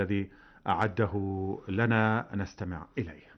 الذي أعده لنا، نستمع إليه.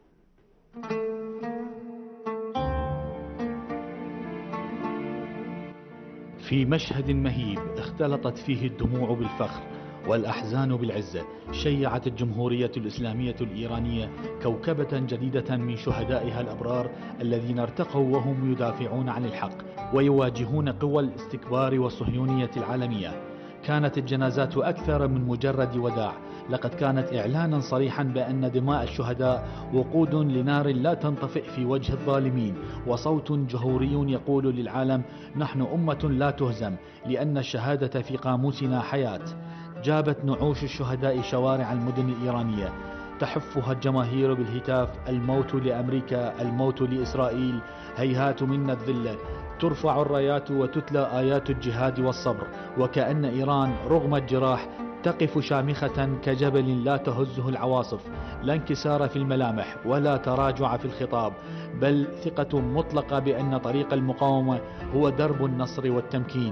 في مشهد مهيب اختلطت فيه الدموع بالفخر والأحزان بالعزة، شيعت الجمهورية الإسلامية الإيرانية كوكبة جديدة من شهدائها الأبرار الذين ارتقوا وهم يدافعون عن الحق ويواجهون قوى الاستكبار والصهيونية العالمية. كانت الجنازات أكثر من مجرد وداع، لقد كانت إعلانا صريحا بأن دماء الشهداء وقود لنار لا تنطفئ في وجه الظالمين، وصوت جهوري يقول للعالم: نحن أمة لا تهزم، لأن الشهادة في قاموسنا حياة. جابت نعوش الشهداء شوارع المدن الإيرانية، تحفها الجماهير بالهتاف: الموت لأمريكا، الموت لإسرائيل، هيهات منا الذلة. ترفع الرايات وتتلى آيات الجهاد والصبر، وكأن إيران رغم الجراح تقف شامخة كجبل لا تهزه العواصف، لا انكسار في الملامح ولا تراجع في الخطاب، بل ثقة مطلقة بأن طريق المقاومة هو درب النصر والتمكين.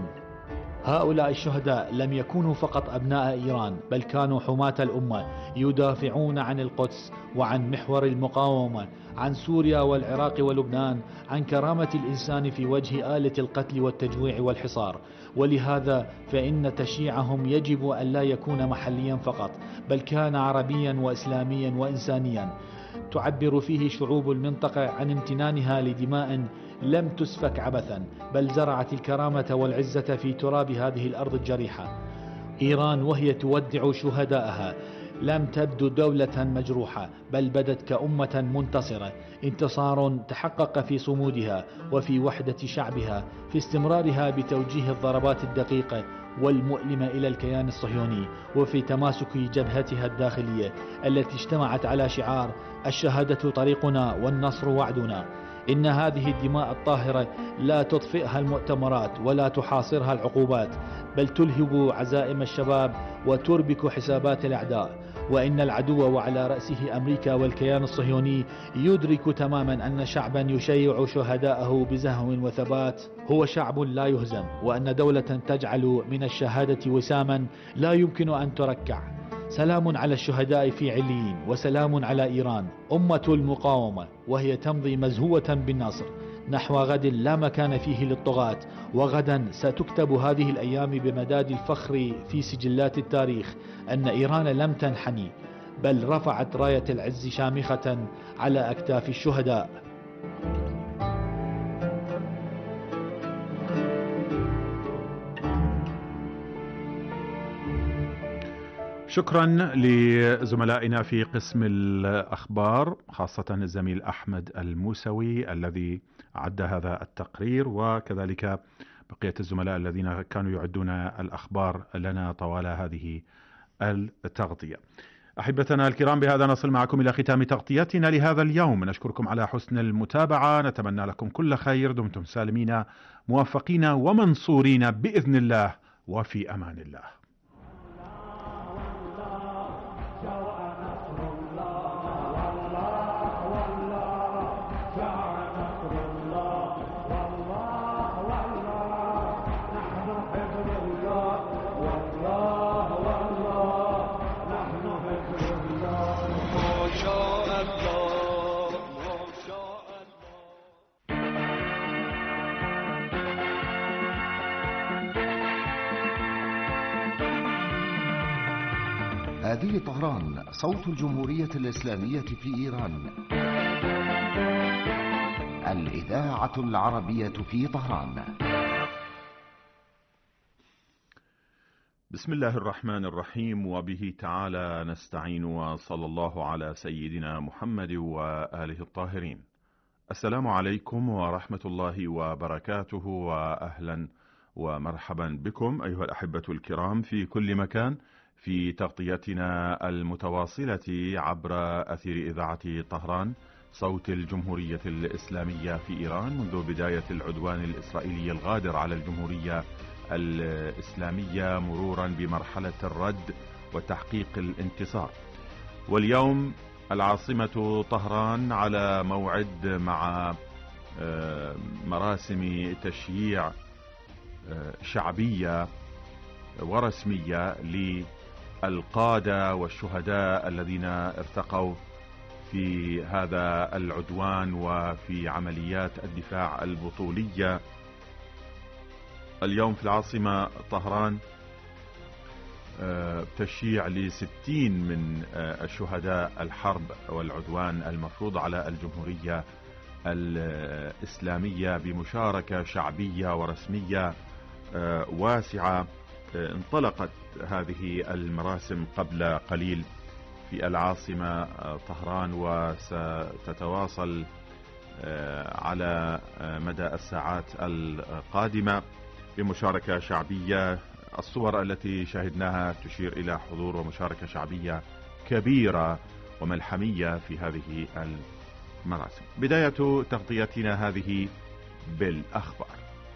هؤلاء الشهداء لم يكونوا فقط أبناء إيران، بل كانوا حماة الأمة، يدافعون عن القدس وعن محور المقاومة، عن سوريا والعراق ولبنان، عن كرامة الإنسان في وجه آلة القتل والتجويع والحصار. ولهذا فإن تشييعهم يجب أن لا يكون محليا فقط، بل كان عربيا وإسلاميا وإنسانيا. تعبر فيه شعوب المنطقة عن امتنانها لدماء لم تسفك عبثا، بل زرعت الكرامة والعزة في تراب هذه الأرض الجريحة. إيران وهي تودع شهدائها لم تبدو دولة مجروحة، بل بدت كأمة منتصرة، انتصار تحقق في صمودها وفي وحدة شعبها، في استمرارها بتوجيه الضربات الدقيقة والمؤلمة إلى الكيان الصهيوني، وفي تماسك جبهتها الداخلية التي اجتمعت على شعار: الشهادة طريقنا والنصر وعدنا. إن هذه الدماء الطاهرة لا تطفئها المؤتمرات ولا تحاصرها العقوبات، بل تلهب عزائم الشباب وتربك حسابات الأعداء. وإن العدو وعلى رأسه أمريكا والكيان الصهيوني يدرك تماما أن شعبا يشيع شهداءه بزهو وثبات هو شعب لا يهزم، وأن دولة تجعل من الشهادة وساما لا يمكن أن تركع. سلام على الشهداء في عليين، وسلام على إيران أمة المقاومة وهي تمضي مزهوة بالنصر نحو غد لا مكان فيه للطغاة. وغدا ستكتب هذه الأيام بمداد الفخر في سجلات التاريخ أن إيران لم تنحني، بل رفعت راية العز شامخة على أكتاف الشهداء. شكرا لزملائنا في قسم الأخبار، خاصة الزميل أحمد الموسوي الذي أعد هذا التقرير، وكذلك بقية الزملاء الذين كانوا يعدون الأخبار لنا طوال هذه التغطية. أحبتنا الكرام، بهذا نصل معكم إلى ختام تغطيتنا لهذا اليوم. نشكركم على حسن المتابعة، نتمنى لكم كل خير، دمتم سالمين موفقين ومنصورين بإذن الله، وفي أمان الله. هذه طهران، صوت الجمهورية الإسلامية في إيران، الإذاعة العربية في طهران. بسم الله الرحمن الرحيم، وبه تعالى نستعين، وصلى الله على سيدنا محمد وآله الطاهرين. السلام عليكم ورحمة الله وبركاته، وأهلا ومرحبا بكم أيها الأحبة الكرام في كل مكان في تغطيتنا المتواصلة عبر أثير إذاعة طهران، صوت الجمهورية الإسلامية في إيران، منذ بداية العدوان الإسرائيلي الغادر على الجمهورية الإسلامية، مرورا بمرحلة الرد وتحقيق الانتصار. واليوم العاصمة طهران على موعد مع مراسم تشييع شعبية ورسمية القادة والشهداء الذين ارتقوا في هذا العدوان وفي عمليات الدفاع البطولية. اليوم في العاصمة طهران تشييع ل60 من الشهداء الحرب والعدوان المفروض على الجمهورية الإسلامية بمشاركة شعبية ورسمية واسعة. انطلقت هذه المراسم قبل قليل في العاصمة طهران، وستتواصل على مدى الساعات القادمة بمشاركة شعبية. الصور التي شاهدناها تشير إلى حضور ومشاركة شعبية كبيرة وملحمية في هذه المراسم. بداية تغطيتنا هذه بالأخبار.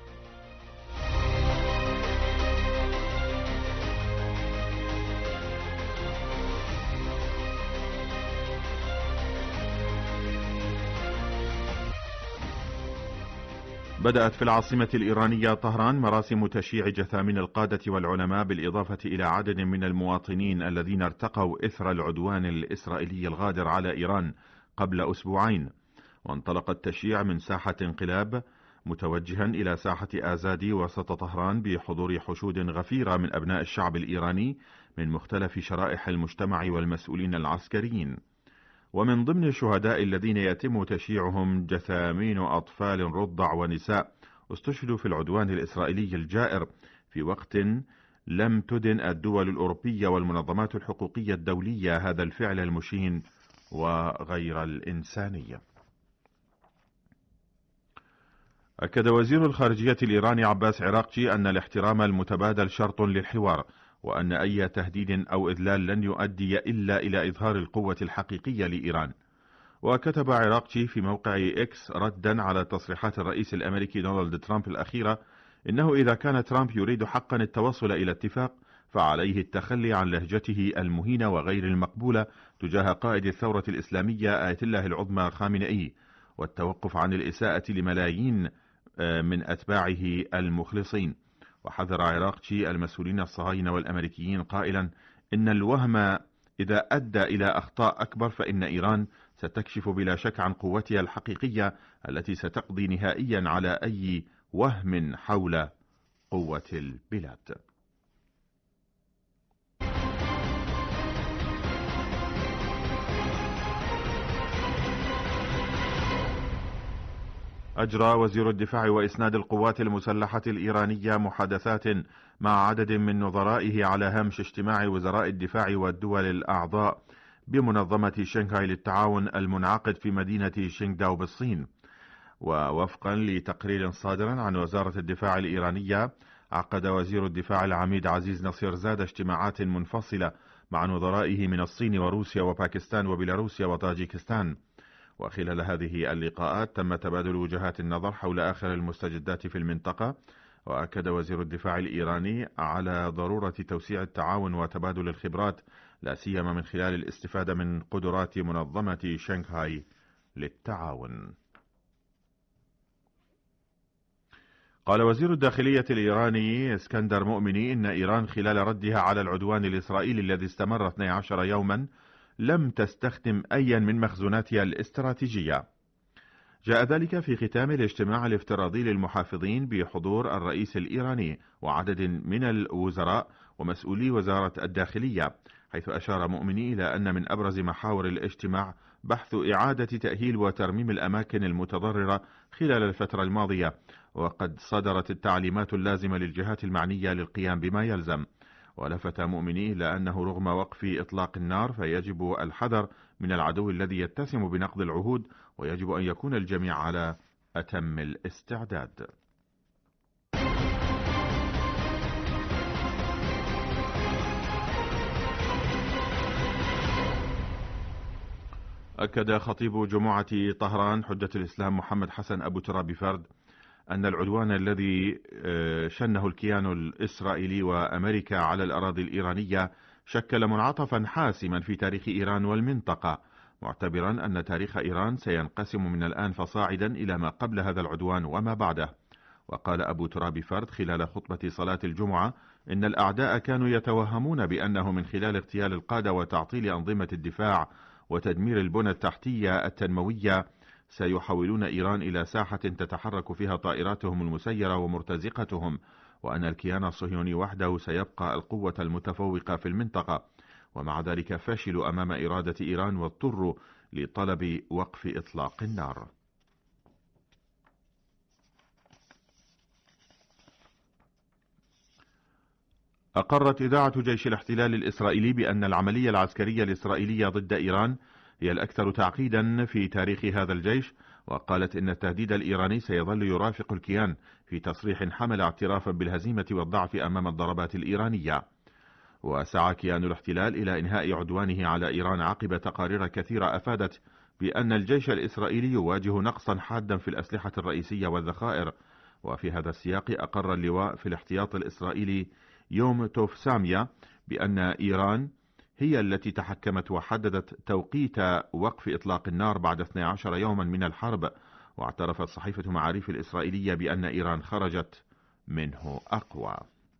بدأت في العاصمة الإيرانية طهران مراسم تشييع جثامين القادة والعلماء بالإضافة إلى عدد من المواطنين الذين ارتقوا إثر العدوان الإسرائيلي الغادر على إيران قبل أسبوعين. وانطلق التشييع من ساحة انقلاب متوجها إلى ساحة آزادي وسط طهران بحضور حشود غفيرة من أبناء الشعب الإيراني من مختلف شرائح المجتمع والمسؤولين العسكريين. ومن ضمن الشهداء الذين يتم تشييعهم جثامين أطفال رضع ونساء استشهدوا في العدوان الإسرائيلي الجائر في وقت لم تدن الدول الأوروبية والمنظمات الحقوقية الدولية هذا الفعل المشين وغير الإنساني. أكد وزير الخارجية الإيراني عباس عراقجي أن الاحترام المتبادل شرط للحوار، وأن أي تهديد أو إذلال لن يؤدي إلا إلى إظهار القوة الحقيقية لإيران. وكتب عراقجي في موقع إكس ردا على تصريحات الرئيس الأمريكي دونالد ترامب الأخيرة إنه إذا كان ترامب يريد حقا التوصل إلى اتفاق فعليه التخلي عن لهجته المهينة وغير المقبولة تجاه قائد الثورة الإسلامية آية الله العظمى خامنئي، والتوقف عن الإساءة لملايين من أتباعه المخلصين. وحذر عراقجي المسؤولين الصهاينة والأمريكيين قائلا إن الوهم إذا أدى إلى أخطاء أكبر فإن إيران ستكشف بلا شك عن قوتها الحقيقية التي ستقضي نهائيا على أي وهم حول قوة البلاد. أجرى وزير الدفاع وإسناد القوات المسلحة الإيرانية محادثات مع عدد من نظرائه على هامش اجتماع وزراء الدفاع والدول الأعضاء بمنظمة شنغهاي للتعاون المنعقد في مدينة شينغداو بالصين. ووفقا لتقرير صادر عن وزارة الدفاع الإيرانية، عقد وزير الدفاع العميد عزيز نصير زاد اجتماعات منفصلة مع نظرائه من الصين وروسيا وباكستان وبيلاروسيا وطاجيكستان. وخلال هذه اللقاءات تم تبادل وجهات النظر حول آخر المستجدات في المنطقة. وأكد وزير الدفاع الإيراني على ضرورة توسيع التعاون وتبادل الخبرات، لا سيما من خلال الاستفادة من قدرات منظمة شنغهاي للتعاون. قال وزير الداخلية الإيراني اسكندر مؤمني إن إيران خلال ردها على العدوان الإسرائيلي الذي استمر 12 يوما لم تستخدم أي من مخزوناتها الاستراتيجية. جاء ذلك في ختام الاجتماع الافتراضي للمحافظين بحضور الرئيس الإيراني وعدد من الوزراء ومسؤولي وزارة الداخلية، حيث أشار مؤمني إلى أن من أبرز محاور الاجتماع بحث إعادة تأهيل وترميم الأماكن المتضررة خلال الفترة الماضية، وقد صدرت التعليمات اللازمة للجهات المعنية للقيام بما يلزم. ولفت مؤمني إلى أنه رغم وقف إطلاق النار فيجب الحذر من العدو الذي يتسم بنقض العهود، ويجب أن يكون الجميع على أتم الاستعداد. أكد خطيب جمعة طهران حجة الإسلام محمد حسن أبو ترابي فرد أن العدوان الذي شنه الكيان الإسرائيلي وأمريكا على الأراضي الإيرانية شكل منعطفا حاسما في تاريخ إيران والمنطقة، معتبرا أن تاريخ إيران سينقسم من الآن فصاعدا إلى ما قبل هذا العدوان وما بعده. وقال أبو ترابي فرد خلال خطبة صلاة الجمعة إن الأعداء كانوا يتوهمون بأنه من خلال اغتيال القادة وتعطيل أنظمة الدفاع وتدمير البنى التحتية التنموية سيحولون إيران إلى ساحة تتحرك فيها طائراتهم المسيرة ومرتزقتهم، وأن الكيان الصهيوني وحده سيبقى القوة المتفوقة في المنطقة، ومع ذلك فشلوا أمام إرادة إيران واضطروا لطلب وقف إطلاق النار. أقرت إذاعة جيش الاحتلال الإسرائيلي بأن العملية العسكرية الإسرائيلية ضد إيران هي الأكثر تعقيدا في تاريخ هذا الجيش، وقالت إن التهديد الإيراني سيظل يرافق الكيان، في تصريح حمل اعترافا بالهزيمة والضعف أمام الضربات الإيرانية. وسعى كيان الاحتلال إلى إنهاء عدوانه على إيران عقب تقارير كثيرة أفادت بأن الجيش الإسرائيلي يواجه نقصا حادا في الأسلحة الرئيسية والذخائر. وفي هذا السياق أقر اللواء في الاحتياط الإسرائيلي يوم توف سامية بأن إيران هي التي تحكمت وحددت توقيت وقف إطلاق النار بعد 12 يوما من الحرب، واعترفت صحيفة معاريف الإسرائيلية بأن إيران خرجت منه أقوى.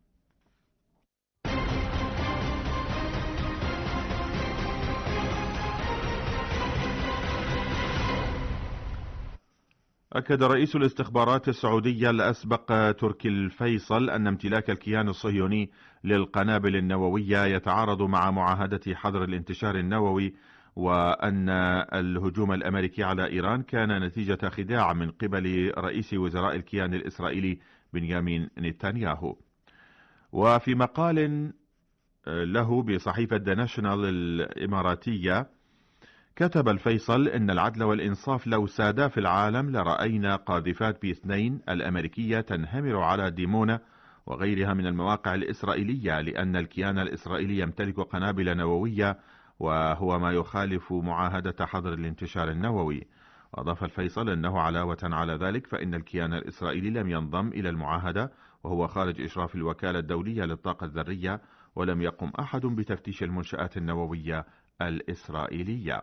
أكد رئيس الاستخبارات السعودية الأسبق تركي الفيصل أن امتلاك الكيان الصهيوني للقنابل النووية يتعارض مع معاهدة حظر الانتشار النووي، وأن الهجوم الأمريكي على إيران كان نتيجة خداع من قبل رئيس وزراء الكيان الإسرائيلي بنيامين نتنياهو. وفي مقال له بصحيفة ذا ناشونال الإماراتية كتب الفيصل إن العدل والإنصاف لو سادا في العالم لرأينا قاذفات بي 2 الأمريكية تنهمر على ديمونا وغيرها من المواقع الإسرائيلية، لأن الكيان الإسرائيلي يمتلك قنابل نووية، وهو ما يخالف معاهدة حظر الانتشار النووي. وأضاف الفيصل أنه علاوة على ذلك فإن الكيان الإسرائيلي لم ينضم إلى المعاهدة، وهو خارج إشراف الوكالة الدولية للطاقة الذرية، ولم يقم أحد بتفتيش المنشآت النووية الإسرائيلية.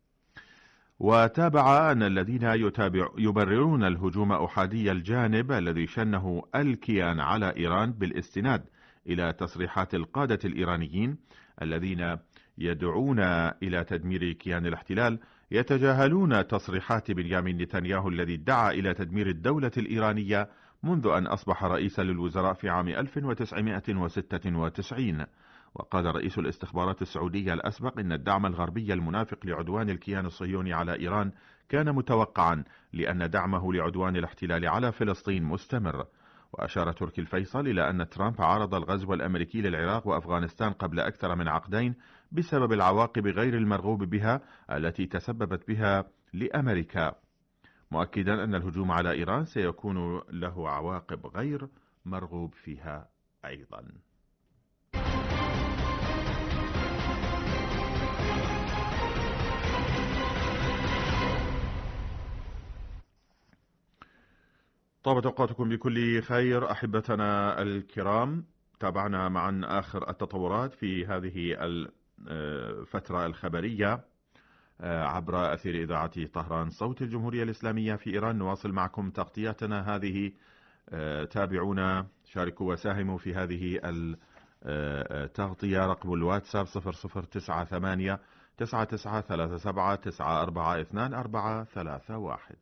وتابع أن الذين يبررون الهجوم أحادي الجانب الذي شنه الكيان على إيران بالاستناد إلى تصريحات القادة الإيرانيين الذين يدعون إلى تدمير كيان الاحتلال يتجاهلون تصريحات بنيامين نتنياهو الذي ادعى إلى تدمير الدولة الإيرانية منذ أن أصبح رئيسا للوزراء في عام 1996. وقال رئيس الاستخبارات السعودية الأسبق إن الدعم الغربي المنافق لعدوان الكيان الصهيوني على إيران كان متوقعا، لأن دعمه لعدوان الاحتلال على فلسطين مستمر. وأشار تركي الفيصل إلى أن ترامب عارض الغزو الأمريكي للعراق وأفغانستان قبل أكثر من عقدين بسبب العواقب غير المرغوب بها التي تسببت بها لأمريكا، مؤكدا أن الهجوم على إيران سيكون له عواقب غير مرغوب فيها أيضا. طابت أوقاتكم بكل خير أحبتنا الكرام. تابعنا معا آخر التطورات في هذه الفترة الخبرية عبر أثير إذاعة طهران صوت الجمهورية الإسلامية في إيران. نواصل معكم تغطياتنا هذه. تابعونا، شاركوا وساهموا في هذه التغطية. رقم الواتساب 0098 9937 94 2431.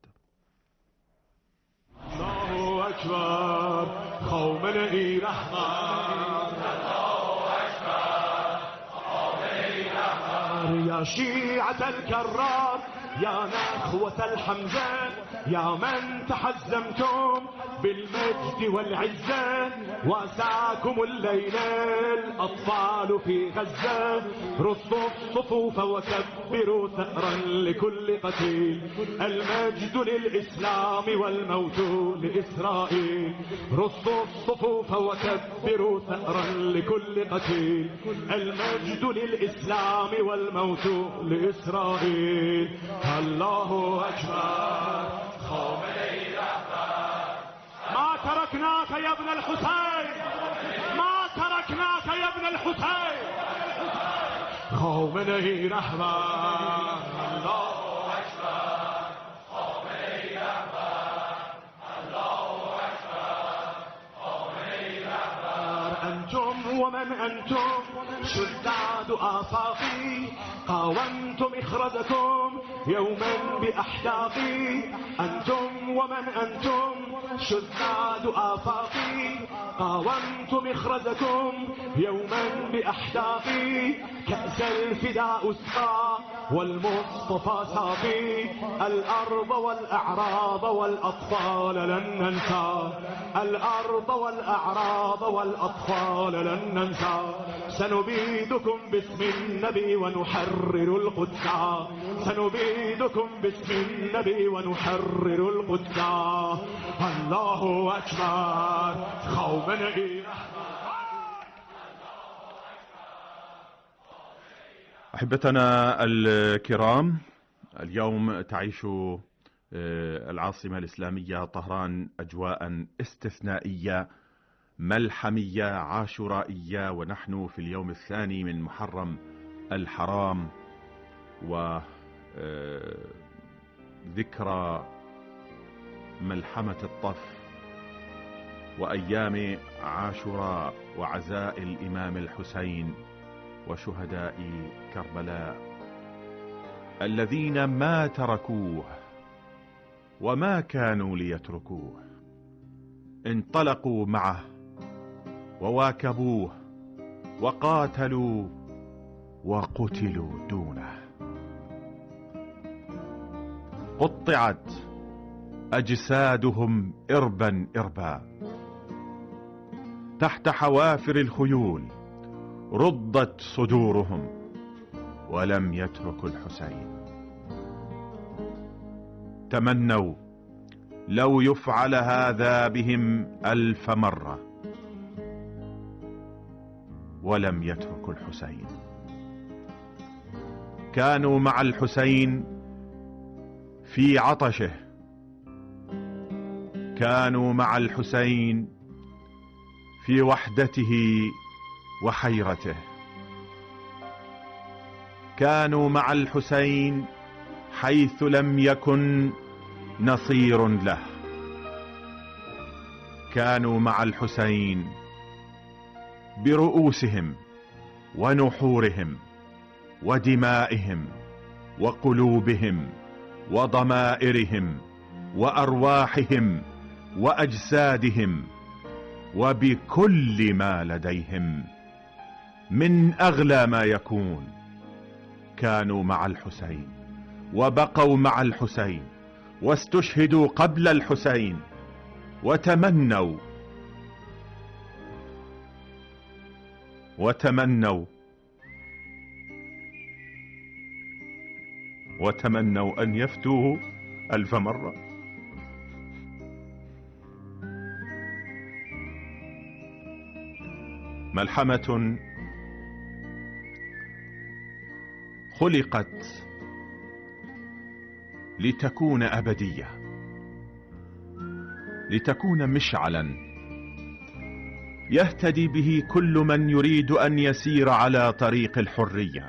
الله أكبر خامنه‌ای رحمت، الله أكبر خامنه‌ای رحمت، يا شيعة الكرار يا نخوة الحمزة يا من تحزمتم بالمجد والعزة، واساكم الليل الأطفال في غزة، رصوا الصفوف وكبروا ثأرا لكل قتيل، المجد للإسلام والموت لإسرائيل، رصوا الصفوف وكبروا ثأرا لكل قتيل، المجد للإسلام والموت لإسرائيل. الله أكبر خامنه‌ای رحمت، ما تركناك يا ابن الحسين، ما تركناك يا ابن الحسين، خامنه‌ای رحمت. الله أكبر خامنه‌ای رحمت، الله أكبر خامنه‌ای رحمت، أنتم ومن أنتم شداد آفاقي قاومتم إخرجكم يوما بأحداقي أنتم ومن أنتم شداد آفاقي قاومتم إخرجكم يوما بأحداقي كأس الفداء اسقى والمصطفى ساقي الأرض والأعراض والأطفال لن ننسى الأرض والأعراض والأطفال لن ننسى سنبيدكم باسم النبي ونحرر القدس سنبيدكم باسم النبي ونحرر القدس الله أكبر خامنئي. أحبتنا الكرام، اليوم تعيش العاصمة الإسلامية طهران أجواء استثنائية ملحمية عاشورائية، ونحن في اليوم الثاني من محرم الحرام وذكرى ملحمة الطف وأيام عاشوراء وعزاء الإمام الحسين وشهداء كربلاء الذين ما تركوه وما كانوا ليتركوه، انطلقوا معه وواكبوه وقاتلوا وقتلوا دونه. قطعت أجسادهم إربا إربا تحت حوافر الخيول، ردت صدورهم ولم يتركوا الحسين. تمنوا لو يفعل هذا بهم 1000 مرة ولم يتركوا الحسين. كانوا مع الحسين في عطشه، كانوا مع الحسين في وحدته وحيرته، كانوا مع الحسين حيث لم يكن نصير له، كانوا مع الحسين برؤوسهم ونحورهم ودمائهم وقلوبهم وضمائرهم وأرواحهم وأجسادهم وبكل ما لديهم من أغلى ما يكون. كانوا مع الحسين وبقوا مع الحسين واستشهدوا قبل الحسين، وتمنوا أن يفتوه 1000 مرة. ملحمة خلقت لتكون أبدية، لتكون مشعلا يهتدي به كل من يريد أن يسير على طريق الحرية،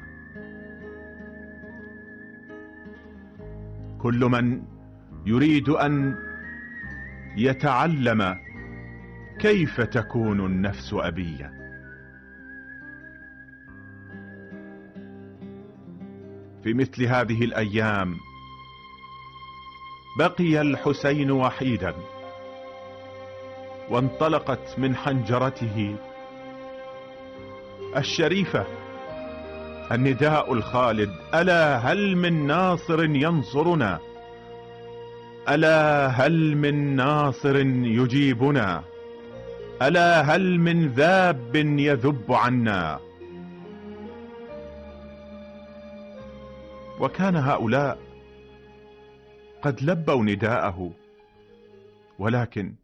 كل من يريد أن يتعلم كيف تكون النفس أبية. في مثل هذه الأيام بقي الحسين وحيدا، وانطلقت من حنجرته الشريفة النداء الخالد: ألا هل من ناصر ينصرنا؟ ألا هل من ناصر يجيبنا؟ ألا هل من ذاب يذب عنا؟ وكان هؤلاء قد لبوا نداءه، ولكن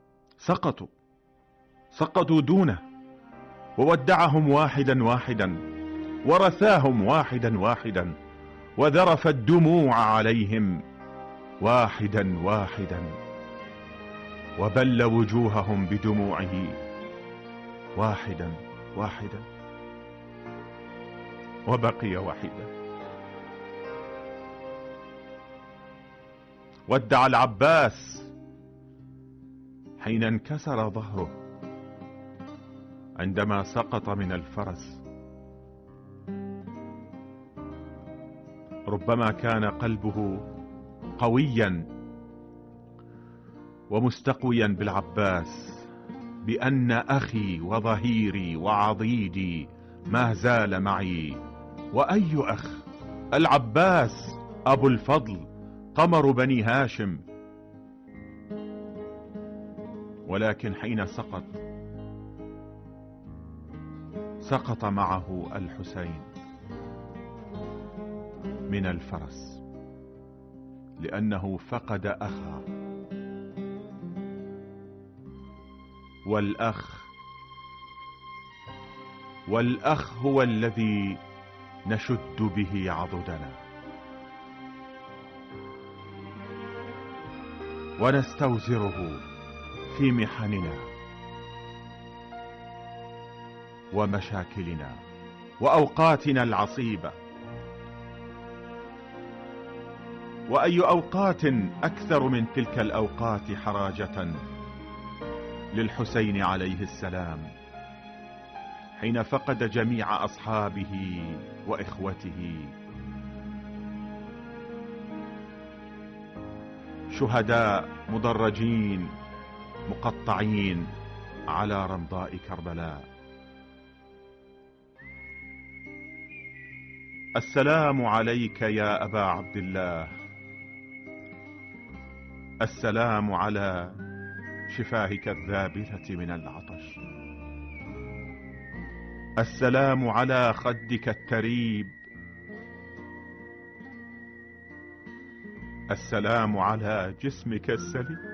سقطوا دونه، وودعهم واحدا واحدا، ورثاهم واحدا واحدا، وذرف الدموع عليهم واحدا واحدا، وبل وجوههم بدموعه واحدا واحدا، وبقي وحيدا. ودع العباس حين انكسر ظهره، عندما سقط من الفرس ربما كان قلبه قويا ومستقويا بالعباس بأن أخي وظهيري وعضيدي ما زال معي. وأي أخ؟ العباس أبو الفضل قمر بني هاشم. ولكن حين سقط معه الحسين من الفرس لأنه فقد أخا، والأخ هو الذي نشد به عضدنا ونستوزره في محننا ومشاكلنا وأوقاتنا العصيبة. وأي أوقات أكثر من تلك الأوقات حراجة للحسين عليه السلام حين فقد جميع أصحابه وإخوته، شهداء مدرجين مقطعين على رمضاء كربلاء. السلام عليك يا أبا عبد الله، السلام على شفاهك الذابلة من العطش، السلام على خدك التريب، السلام على جسمك السليم.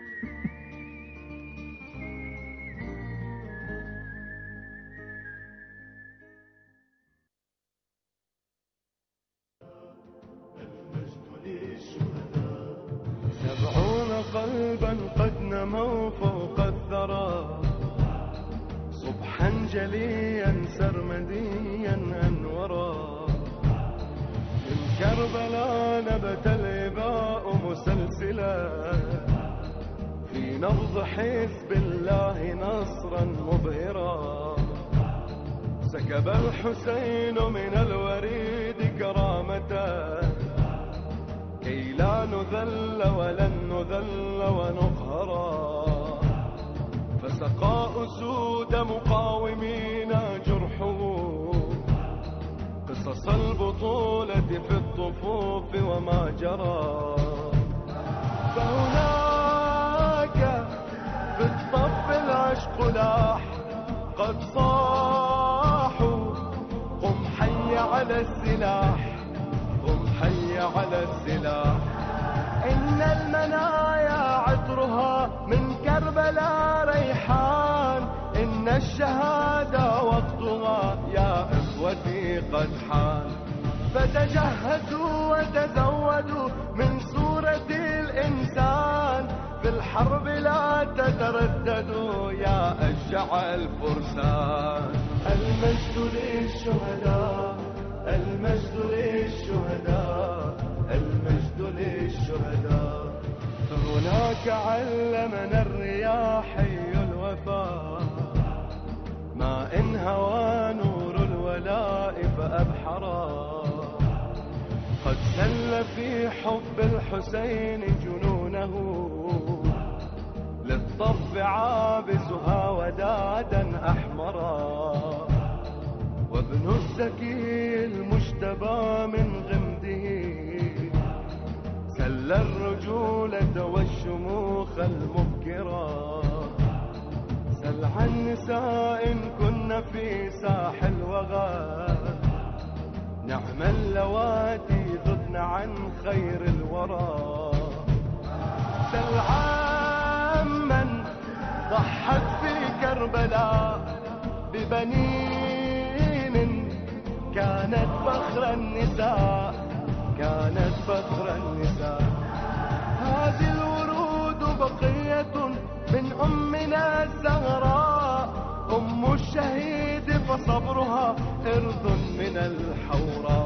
قلبا قد نموا فوق الثرى، صبحا جليا سرمديا أنورا، من كربلاء نبت الإباء مسلسلا، في نبض حزب الله نصرا مبهرا، سكب الحسين من الوريد كرامته، كي لا نذل ولن نذل ونقهرا، فسقى أسود مقاومين جرحه، قصص البطولة في الطفوف وما جرى. فهناك في الصف العشق لاح، قد صاحوا قم حي على السلاح، قم حي على السلاح. إن المنايا عطرها من كربلاء ريحان، إن الشهادة وقتها يا إخوتي قد حان. فتجهزوا وتزودوا من سورة الإنسان، في الحرب لا تترددوا يا أشجع الفرسان. المجد للشهداء، المجد للشهداء، المجد للشهداء. فهناك علمنا الرياحي الوفاء، ما إن هوى نور الولاء فأبحرا، قد سل في حب الحسين جنونه، للطف عابسها ودادا أحمرا، وابن الزكي المجتبى من غمده، سل الرجولة والشموخ المبكرا، سل عن نساء كن في ساح الوغى، نعم اللواتي ذبن عن خير الورى. سل عمن ضحت في كربلاء ببنين، كانت فخر النساء، كانت فخر النساء. هذه الورود بقية من أمنا الزهراء، أم الشهيد فصبرها إرث من الحوراء،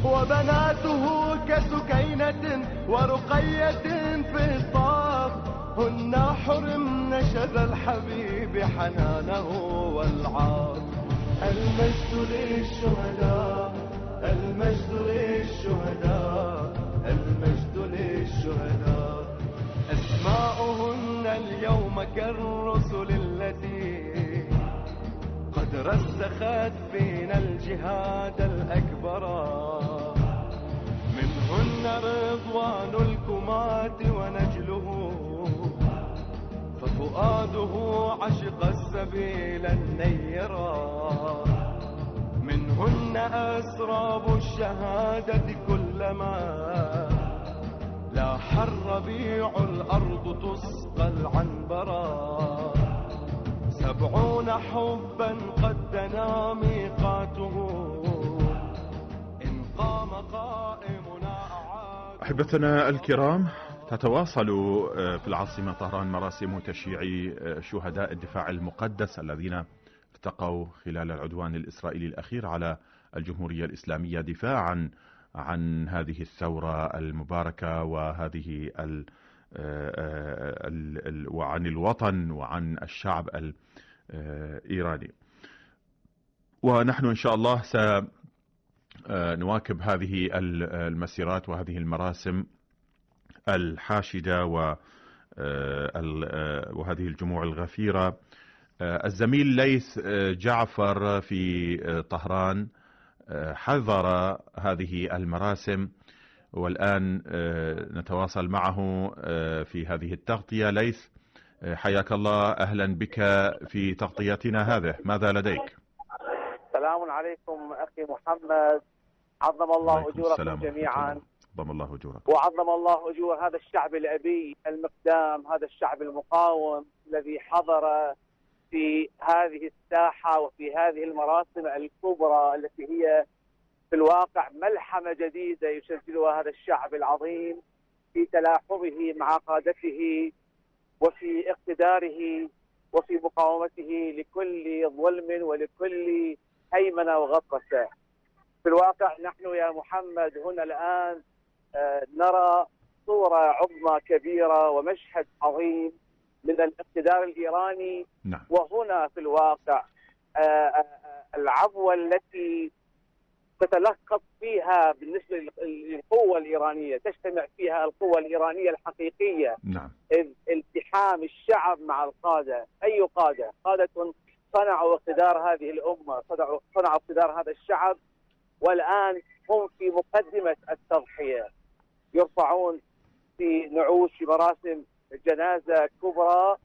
وبناته كسكينة ورقية في الطاف، هنا حرمنا شذا الحبيب حنانه والعار. المجد للشهداء، المجد للشهداء، المجد للشهداء. أسماؤهن اليوم كالرسل التي قد رسخت فينا الجهاد الأكبر. منهن رضوان الكمات ونجله، ففؤاده عشق السبيل النيرا. منهن أسراب الشهادة كلما لاح الربيع الأرض تسقى العنبرا. 70 حبا قد دنا ميقاته، إن قام قائمنا أعاد. أحبتنا الكرام، تتواصل في العاصمة طهران مراسم تشييع شهداء الدفاع المقدس الذين ارتقوا خلال العدوان الإسرائيلي الأخير على الجمهورية الإسلامية دفاعا عن هذه الثورة المباركة وهذه وعن الوطن وعن الشعب الإيراني. ونحن إن شاء الله سنواكب هذه المسيرات وهذه المراسم الحاشدة وهذه الجموع الغفيرة. الزميل ليث جعفر في طهران حضر هذه المراسم، والآن نتواصل معه في هذه التغطية. ليث، حياك الله، أهلا بك في تغطيتنا هذه، ماذا لديك؟ السلام عليكم أخي محمد، عظم الله أجوركم جميعا. عظم الله أجورك. وعظم الله أجور هذا الشعب الأبي المقدام، هذا الشعب المقاوم الذي حضر في هذه الساحة وفي هذه المراسم الكبرى التي هي في الواقع ملحمة جديدة يسجلها هذا الشعب العظيم في تلاحمه مع قادته وفي اقتداره وفي مقاومته لكل ظلم ولكل هيمنة وغطرسة. في الواقع نحن يا محمد هنا الآن نرى صورة عظمى كبيرة ومشهد عظيم من الاقتدار الإيراني. نعم. وهنا في الواقع العبوة التي تتلخص فيها بالنسبة للقوة الإيرانية، تجتمع فيها القوة الإيرانية الحقيقية. نعم. إذ التحام الشعب مع القادة، أي قادة صنعوا اقتدار هذه الأمة، صنعوا اقتدار هذا الشعب، والآن هم في مقدمة التضحية، يرفعون في نعوش في مراسم جنازة كبرى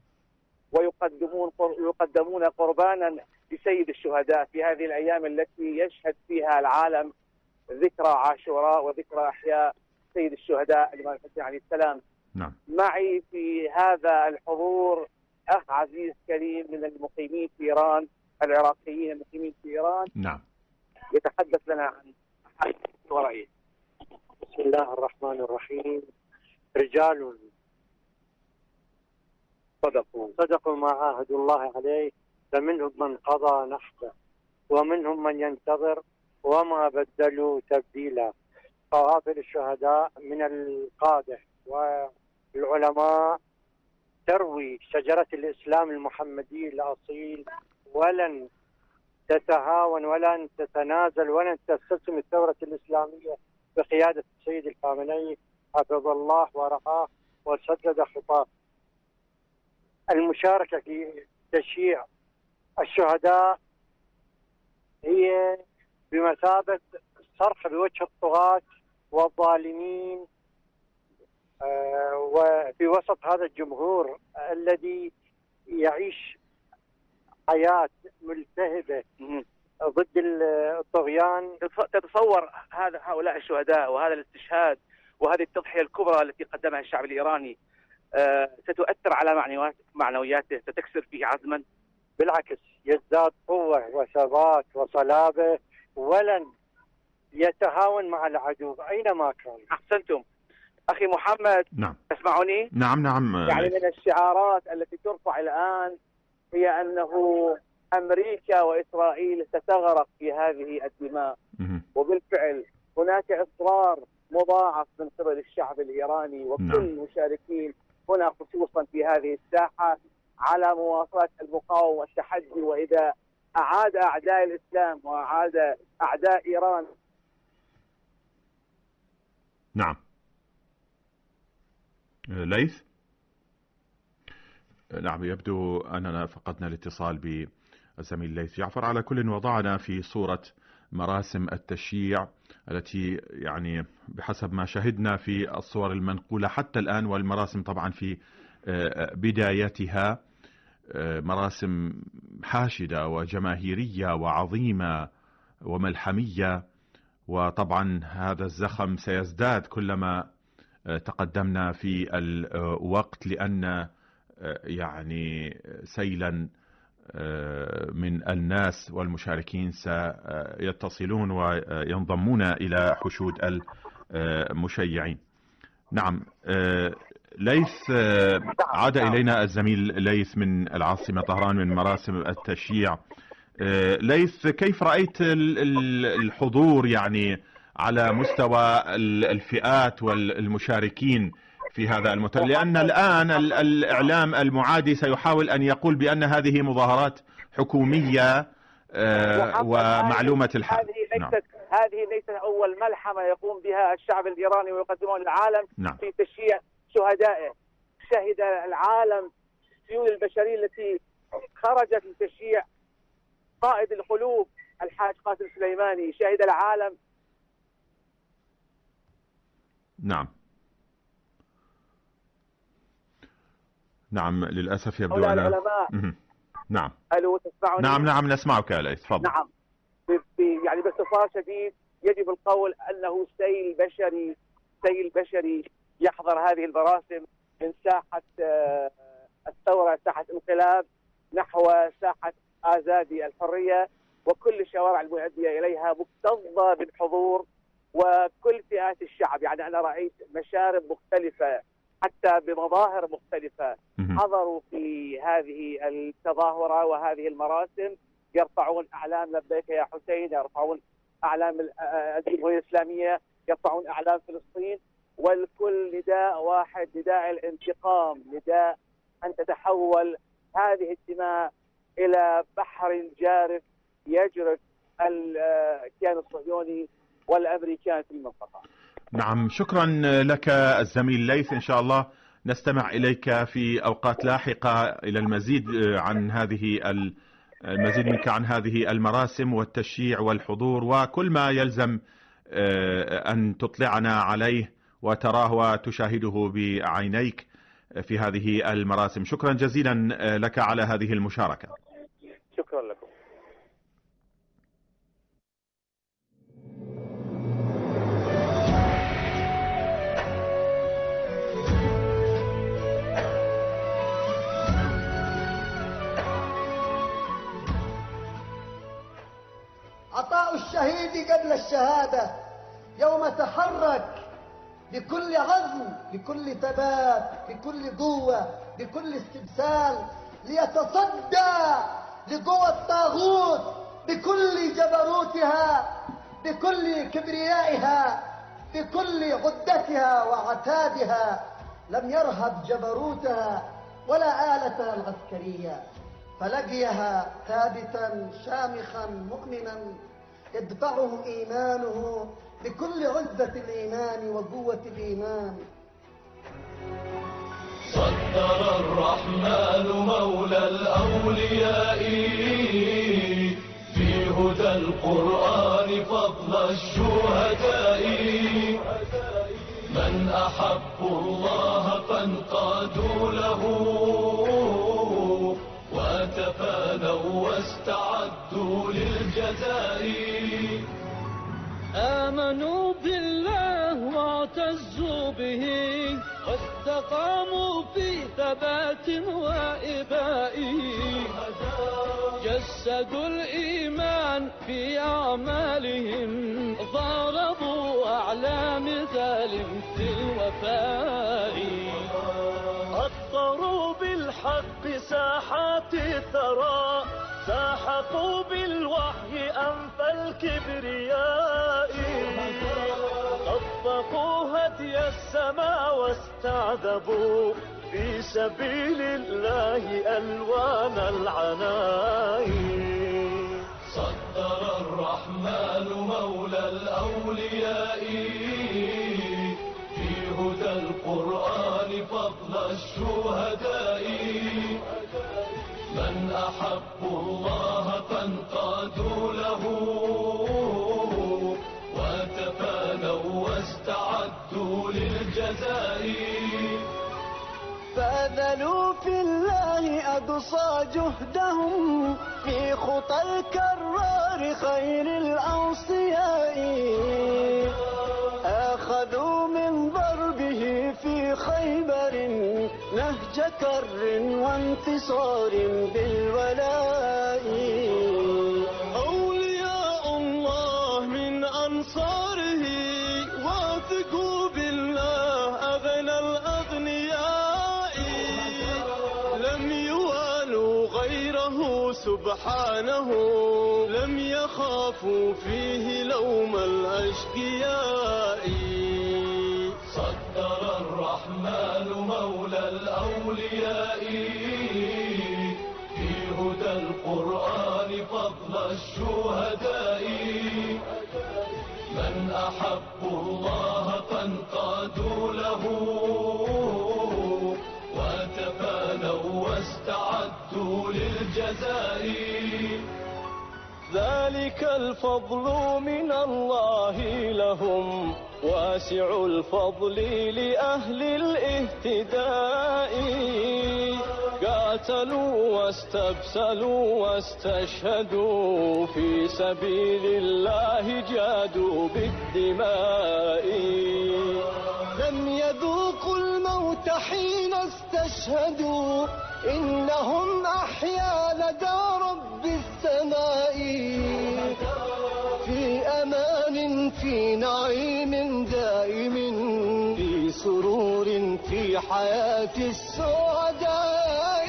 ويقدمون قربانا لسيد الشهداء في هذه الأيام التي يشهد فيها العالم ذكرى عاشوراء وذكرى إحياء سيد الشهداء الإمام الحسين عليه السلام. نعم. معي في هذا الحضور أخ عزيز كريم من المقيمين في إيران، العراقيين المقيمين في إيران. نعم. يتحدث لنا عن حالته ورأيه. بسم الله الرحمن الرحيم. رجال صدقوا ما عاهدوا الله عليه، فمنهم من قضى نحبه ومنهم من ينتظر وما بدلوا تبديلا. قوافل الشهداء من القادة والعلماء تروي شجرة الإسلام المحمدي الأصيل، ولن تتهاون ولن تتنازل ولن تستسلم الثورة الإسلامية بقيادة السيد الخامنئي حفظ الله ورعاه وسدد خطاه. المشاركة في تشييع الشهداء هي بمثابة صرخ بوجه الطغاة والظالمين، وفي وسط هذا الجمهور الذي يعيش حياة ملتهبة ضد الطغيان. تتصور هؤلاء الشهداء وهذا الاستشهاد وهذه التضحية الكبرى التي قدمها الشعب الإيراني ستؤثر على معنوياته، ستكسر فيه عزما؟ بالعكس، يزداد قوة وثبات وصلابة، ولن يتهاون مع العدو أينما كان. أحسنتم أخي محمد. نعم. تسمعني؟ نعم. يعني من الشعارات التي ترفع الآن هي أنه أمريكا وإسرائيل ستغرق في هذه الدماء. وبالفعل هناك إصرار مضاعف من قبل الشعب الإيراني وكل المشاركين هنا خصوصا في هذه الساحة على مواصلة المقاومة والتحدي. وإذا أعاد أعداء الإسلام وأعاد أعداء إيران. نعم ليث. نعم يبدو أننا فقدنا الاتصال بالزميل ليث جعفر. على كل وضعنا في صورة مراسم التشييع التي يعني بحسب ما شهدنا في الصور المنقولة حتى الآن، والمراسم طبعا في بدايتها مراسم حاشدة وجماهيرية وعظيمة وملحمية، وطبعا هذا الزخم سيزداد كلما تقدمنا في الوقت، لأن يعني سيلا من الناس والمشاركين سيتصلون وينضمون إلى حشود المشيعين. نعم ليث، عاد إلينا الزميل ليث من العاصمة طهران من مراسم التشييع. ليث، كيف رأيت الحضور يعني على مستوى الفئات والمشاركين في هذا المؤتمر؟ لأن الآن الإعلام المعادي سيحاول أن يقول بأن هذه مظاهرات حكومية ومعلومة الحال. هذه ليست أول ملحمة يقوم بها الشعب الإيراني ويقدمها للعالم. نعم. في تشييع شهدائه. شهد العالم السيول البشرية التي خرجت لتشييع قائد القلوب الحاج قاسم سليماني. شهد العالم. نعم نعم للأسف يبدو أن العلماء. نعم. ألو تسمعني؟ نعم نسمعك يا ليث، تفضل. نعم يعني باختصار شديد يجب القول أنه سيل بشري يحضر هذه المراسم من ساحة الثورة، ساحة الانقلاب، نحو ساحة آزادي الحرية، وكل الشوارع المؤدية إليها مكتظة بالحضور وكل فئات الشعب. يعني أنا رأيت مشارب مختلفة حتى بمظاهر مختلفة حضروا في هذه التظاهرة وهذه المراسم، يرفعون أعلام لبيك يا حسين، يرفعون أعلام الجمهورية الإسلامية، يرفعون أعلام فلسطين، والكل نداء واحد، نداء الانتقام، نداء أن تتحول هذه الدماء إلى بحر جارف يجرف الكيان الصهيوني والأمريكان في المنطقة. نعم، شكرا لك الزميل ليث. إن شاء الله نستمع إليك في أوقات لاحقة إلى المزيد منك عن هذه المراسم والتشييع والحضور وكل ما يلزم أن تطلعنا عليه وتراه وتشاهده بعينيك في هذه المراسم. شكرا جزيلا لك على هذه المشاركة. شكرا لكم. عطاء الشهيد قبل الشهادة يوم تحرك بكل عزم، بكل ثبات، بكل قوة، بكل استبسال، ليتصدى لقوى الطاغوت بكل جبروتها، بكل كبريائها، بكل عدتها وعتادها. لم يرهب جبروتها ولا آلتها العسكرية، فلقيها ثابتا شامخا مؤمنا يدفعه إيمانه بكل عزة الإيمان وقوة الإيمان. صدر الرحمن مولى الأولياء في هدى القرآن فضل الشهداء، من أحبوا الله فانقادوا له وتفانوا واستعدوا للجزاء. آمنوا بالله واعتزوا به واستقاموا في ثبات وإباء، جسدوا الإيمان في أعمالهم، ضاربوا أعلام ظالم في الوفاء. أطروا بالحق ساحات الثرى، ساحقوا بالوحي أنف الكبرياء، طبقوا هدي السماء واستعذبوا في سبيل الله ألوان العناء. صدر الرحمن مولى الأولياء في هدى القرآن فضل الشهداء. من أحبوا الله فانقادوا له وتفانوا واستعدوا للجزاء. بذلوا في الله أقصى جهدهم في خطى الكرار خير الأوصياء. أخذوا من ضربه في خيبر نهج كر وانتصار بالولاء. أولياء الله من أنصاره واثقوا بالله أغنى الأغنياء. لم يوالوا غيره سبحانه لم يخافوا فيه لوم الأشقياء. صدر الرحمن مولى الأولياء في هدى القرآن فضل الشهداء. من أحبوا الله فانقادوا له وتفانوا واستعدوا للجزاء. ذلك الفضل من الله لهم واسع الفضل لأهل الاهتداء. قاتلوا واستبسلوا واستشهدوا في سبيل الله جادوا بالدماء. لم يذوقوا الموت حين استشهدوا إنهم أحيا لدى رب السماء. في أمان في نعيم دائم في سرور في حياة السعداء.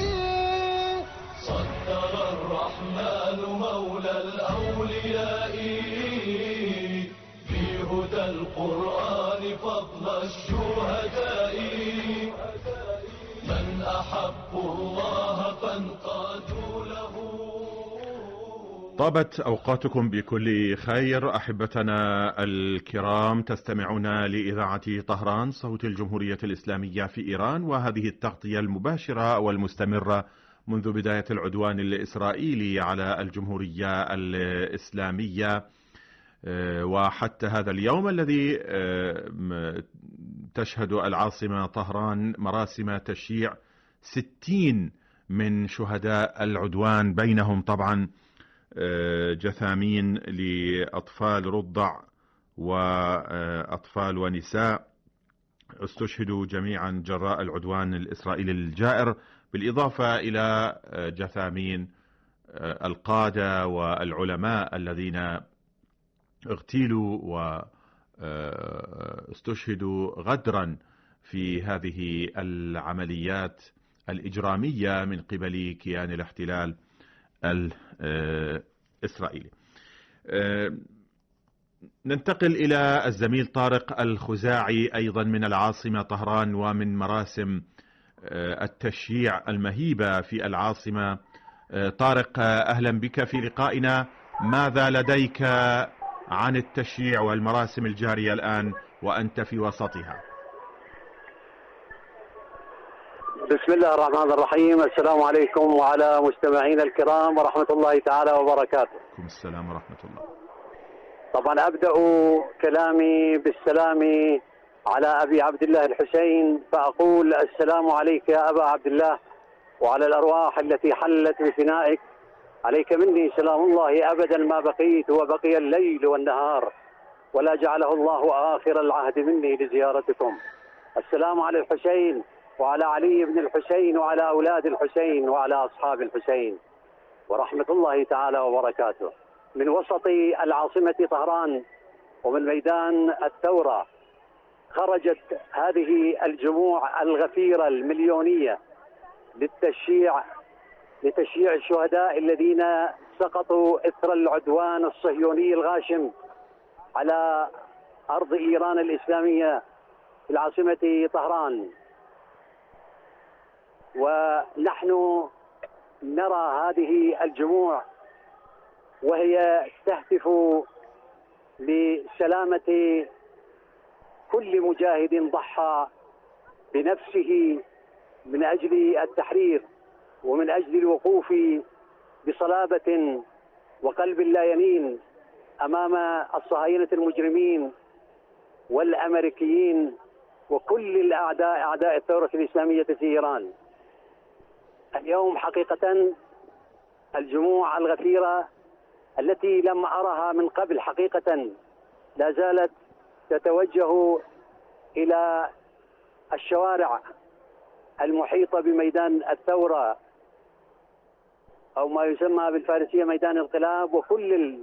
صدر الرحمن مولى الأولياء في هدى القرآن فضل الشهداء. من أحبوا الله فانقادوا له. طابت أوقاتكم بكل خير أحبتنا الكرام، تستمعون لإذاعة طهران صوت الجمهورية الإسلامية في إيران، وهذه التغطية المباشرة والمستمرة منذ بداية العدوان الإسرائيلي على الجمهورية الإسلامية وحتى هذا اليوم الذي تشهد العاصمة طهران مراسم تشييع 60 من شهداء العدوان، بينهم طبعا جثامين لأطفال رضع وأطفال ونساء استشهدوا جميعا جراء العدوان الإسرائيلي الجائر، بالإضافة إلى جثامين القادة والعلماء الذين اغتيلوا واستشهدوا غدرا في هذه العمليات الإجرامية من قبل كيان الاحتلال الإسرائيلي. ننتقل إلى الزميل طارق الخزاعي أيضا من العاصمة طهران ومن مراسم التشييع المهيبة في العاصمة. طارق، أهلا بك في لقائنا. ماذا لديك عن التشييع والمراسم الجارية الآن وأنت في وسطها؟ بسم الله الرحمن الرحيم. السلام عليكم وعلى مستمعينا الكرام ورحمة الله تعالى وبركاته. عليكم السلام ورحمة الله. طبعا أبدأ كلامي بالسلام على أبي عبد الله الحسين، فأقول السلام عليك يا أبا عبد الله وعلى الأرواح التي حلت بفنائك. عليك مني سلام الله أبدا ما بقيت وبقي الليل والنهار، ولا جعله الله آخر العهد مني لزيارتكم. السلام على الحسين وعلى علي بن الحسين وعلى أولاد الحسين وعلى أصحاب الحسين ورحمة الله تعالى وبركاته. من وسط العاصمة طهران ومن ميدان الثورة خرجت هذه الجموع الغفيرة المليونية لتشييع الشهداء الذين سقطوا إثر العدوان الصهيوني الغاشم على أرض إيران الإسلامية في العاصمة طهران. ونحن نرى هذه الجموع وهي تهتف لسلامة كل مجاهد ضحى بنفسه من أجل التحرير ومن أجل الوقوف بصلابة وقلب لا يمين أمام الصهاينة المجرمين والأمريكيين وكل الأعداء أعداء الثورة الإسلامية في إيران. اليوم حقيقة الجموع الغفيرة التي لم أرها من قبل حقيقة لا زالت تتوجه إلى الشوارع المحيطة بميدان الثورة أو ما يسمى بالفارسية ميدان الانقلاب، وكل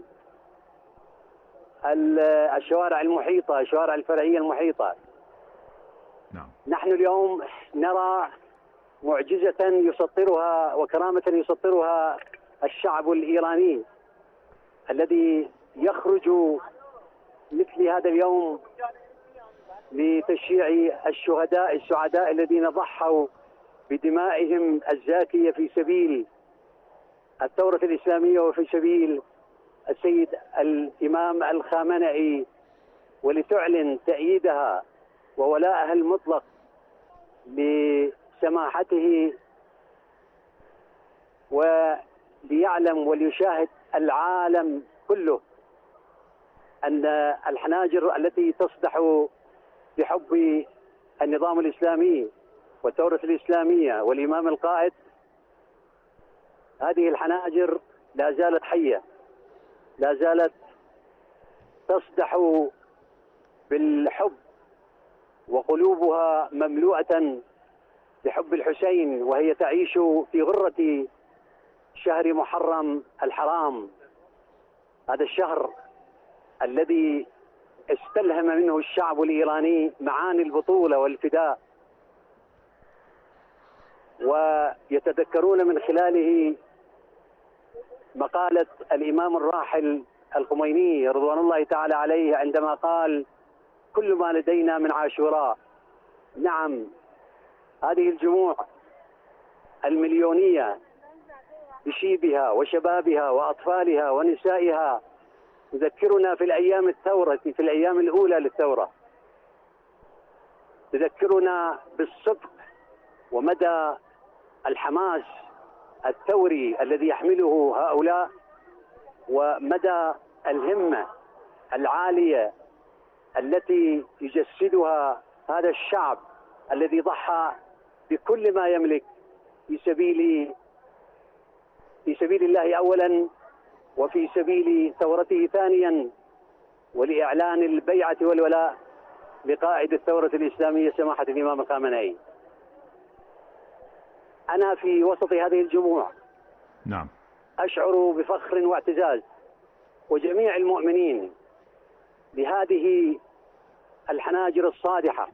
الشوارع المحيطة، الشوارع الفرعية المحيطة. نعم. نحن اليوم نرى معجزة يسطرها وكرامة يسطرها الشعب الإيراني الذي يخرج مثل هذا اليوم لتشييع الشهداء السعداء الذين ضحوا بدمائهم الزاكية في سبيل الثورة الإسلامية وفي سبيل السيد الإمام الخامنئي، ولتعلن تأييدها وولاءها المطلق لسماحته، وليعلم وليشاهد العالم كله أن الحناجر التي تصدح بحب النظام الإسلامي والثورة الإسلامية والإمام القائد، هذه الحناجر لا زالت حية، لا زالت تصدح بالحب، وقلوبها مملوءة بحب الحسين، وهي تعيش في غرة شهر محرم الحرام، هذا الشهر الذي استلهم منه الشعب الإيراني معاني البطولة والفداء، ويتذكرون من خلاله مقالة الإمام الراحل الخميني رضوان الله تعالى عليه عندما قال: كل ما لدينا من عاشوراء. نعم، هذه الجموع المليونية بشيبها وشبابها وأطفالها ونسائها تذكرنا في الأيام الثورة، في الأيام الأولى للثورة، تذكرنا بالصدق ومدى الحماس الثوري الذي يحمله هؤلاء، ومدى الهمة العالية التي يجسدها هذا الشعب الذي ضحى بكل ما يملك في سبيل الله أولا، وفي سبيل ثورته ثانيا، ولإعلان البيعة والولاء لقائد الثورة الإسلامية سماحة الإمام الخامنئي. أنا في وسط هذه الجموع نعم أشعر بفخر واعتزاز، وجميع المؤمنين لهذه الحناجر الصادحة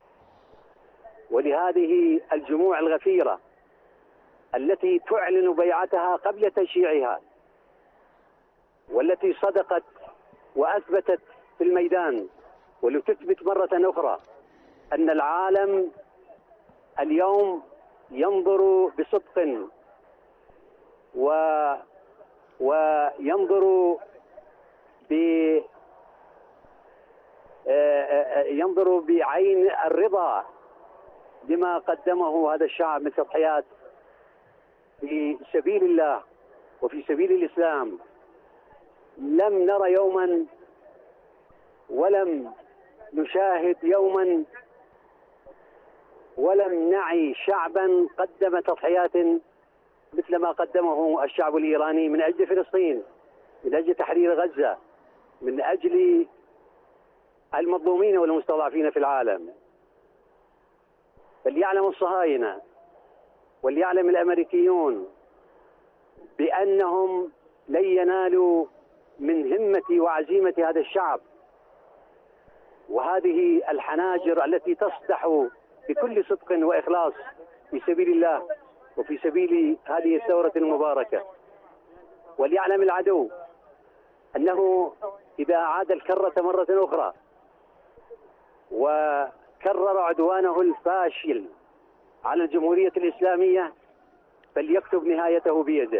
ولهذه الجموع الغفيرة التي تعلن بيعتها قبل تشييعها، والتي صدقت وأثبتت في الميدان، ولتثبت مرة أخرى أن العالم اليوم ينظر بصدق وينظر ينظر بعين الرضا لما قدمه هذا الشعب من تضحيات في سبيل الله وفي سبيل الإسلام. لم نرى يوما ولم نشاهد يوما ولم نعي شعبا قدم تضحيات مثل ما قدمه الشعب الإيراني من أجل فلسطين، من أجل تحرير غزة، من أجل المظلومين والمستضعفين في العالم. فليعلم الصهاينة وليعلم الأمريكيون بأنهم لن ينالوا من همة وعزيمة هذا الشعب وهذه الحناجر التي تصدح بكل صدق وإخلاص في سبيل الله وفي سبيل هذه الثورة المباركة. وليعلم العدو أنه إذا أعاد الكرة مرة أخرى وكرر عدوانه الفاشل على الجمهورية الإسلامية فليكتب نهايته بيده.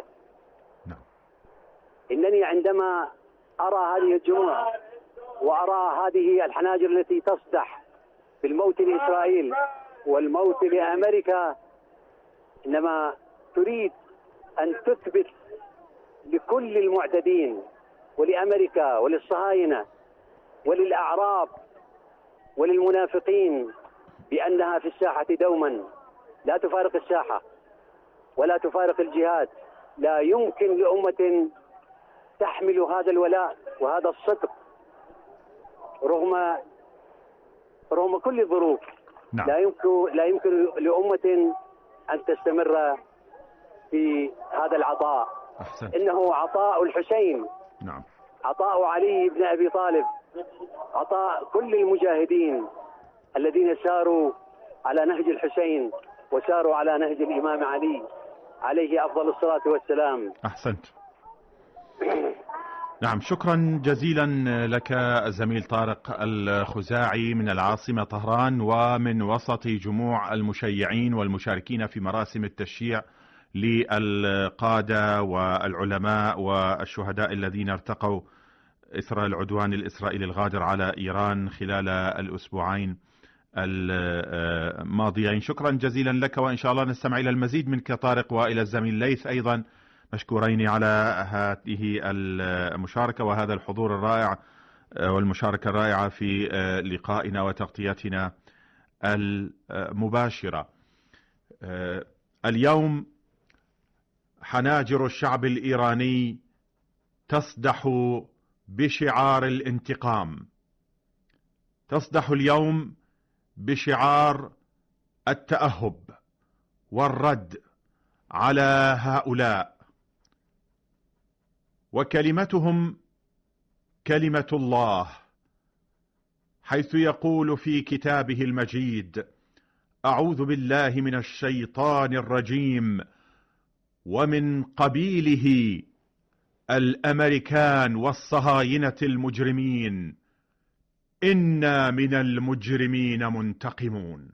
إنني عندما أرى هذه الجموع وأرى هذه الحناجر التي تصدح بالموت لإسرائيل والموت لأمريكا، إنما تريد أن تثبت لكل المعتدين ولأمريكا وللصهاينة وللأعراب وللمنافقين بأنها في الساحة دوما، لا تفارق الساحة ولا تفارق الجهاد. لا يمكن لأمة تحمل هذا الولاء وهذا الصدق رغم كل الظروف. نعم. لا يمكن لأمة أن تستمر في هذا العطاء. أحسنت. إنه عطاء الحسين. نعم. عطاء علي بن أبي طالب، عطاء كل المجاهدين الذين ساروا على نهج الحسين وساروا على نهج الإمام علي عليه أفضل الصلاة والسلام. أحسنت. نعم، شكرا جزيلا لك الزميل طارق الخزاعي من العاصمة طهران ومن وسط جموع المشيعين والمشاركين في مراسم التشييع للقادة والعلماء والشهداء الذين ارتقوا إثر العدوان الإسرائيلي الغادر على إيران خلال الأسبوعين الماضيين. شكرا جزيلا لك، وإن شاء الله نستمع إلى المزيد منك طارق، وإلى الزميل ليث أيضا مشكورين على هذه المشاركة وهذا الحضور الرائع والمشاركة الرائعة في لقائنا وتغطيتنا المباشرة. اليوم حناجر الشعب الإيراني تصدح بشعار الانتقام، تصدح اليوم بشعار التأهب والرد على هؤلاء، وكلمتهم كلمة الله، حيث يقول في كتابه المجيد: أعوذ بالله من الشيطان الرجيم ومن قبيله الأمريكان والصهاينة المجرمين، إنا من المجرمين منتقمون.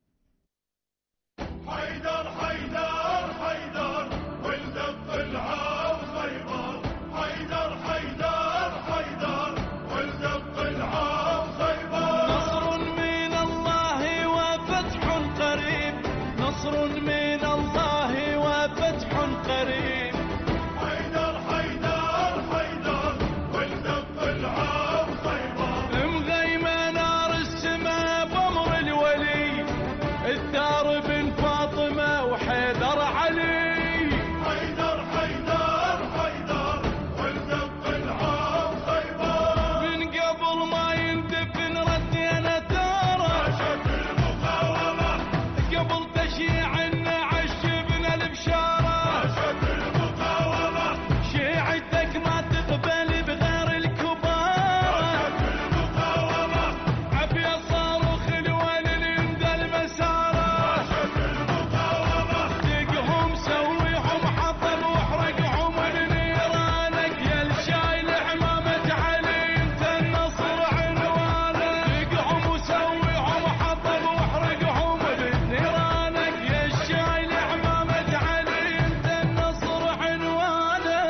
حيدر حيدر حيدر ولد القلعة وخيبر، حيدر حيدر حيدر ولد القلعة وخيبر. نصر من الله وفتح قريب، نصر من الله وفتح قريب. حيدر حيدر حيدر ولد القلعة وخيبر. مغيمة نار السماء بأمر الولي، الدار بن فاطمة وحيدر علي. حيدر حيدر حيدر ولد القلعة وخيبر. من قبل ما يندفن ردينا داره، عاشت المقاومة قبل تشييع النعش بنا البشارة. عاشت المقاومة شيعتك ما تقبل بغير الكبار. عاشت المقاومة عبية صاروخ الويل اللي يمدى المسارة. عاشت المقاومة دقهم سويهم حطب واحرقهم بنيرانك، يا الشايل عمامة علي انت النصر عنوانك. دقهم وسويهم حطب واحرقهم بنيرانك، يا الشايل عمامة علي انت النصر عنوانك.